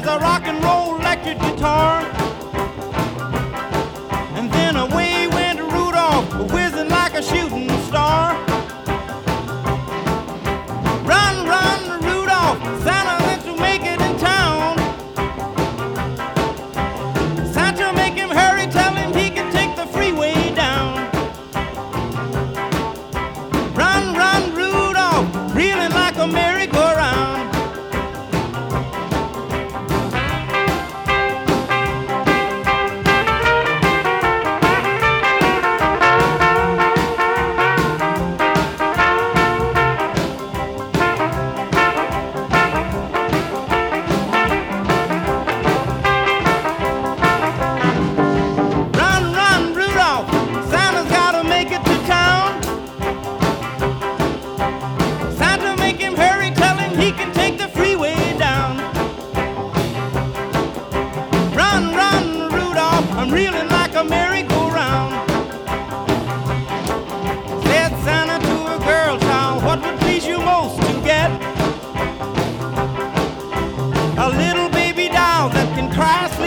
a rock and roll electric guitar. And then away went Rudolph, whizzing like a shooting star. Run, run, Rudolph, Santa went to make it in town. Santa, make him hurry, tell him he can take the freeway down. Run, run, Rudolph, reeling like a merry-go-round. He can take the freeway down. Run, run, Rudolph, I'm reeling like a merry-go-round. Said Santa to a girl child, what would please you most to get? A little baby doll that can cry,